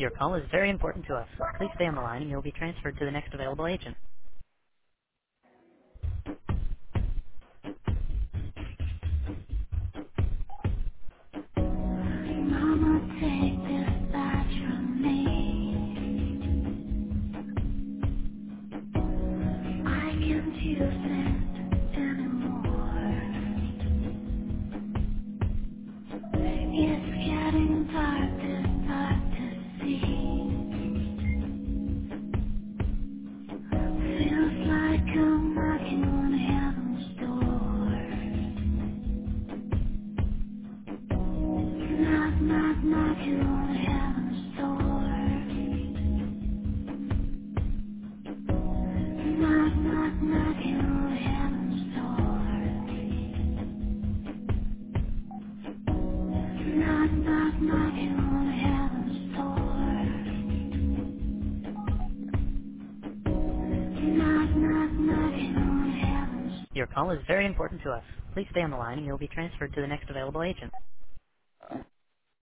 Your call is very important to us. Please stay on the line and you'll be transferred to the next available agent. Mama, take this badge from me. I can't use it anymore. It's getting dark to see. Feels like I'm knocking on heaven's door. Knock, knock, knocking on heaven's door. Knock, knock, knocking on heaven's door. Knock, knock, knocking on heaven's door. Knock, knock, knocking on heaven's. Your call is very important to us. Please stay on the line and you'll be transferred to the next available agent.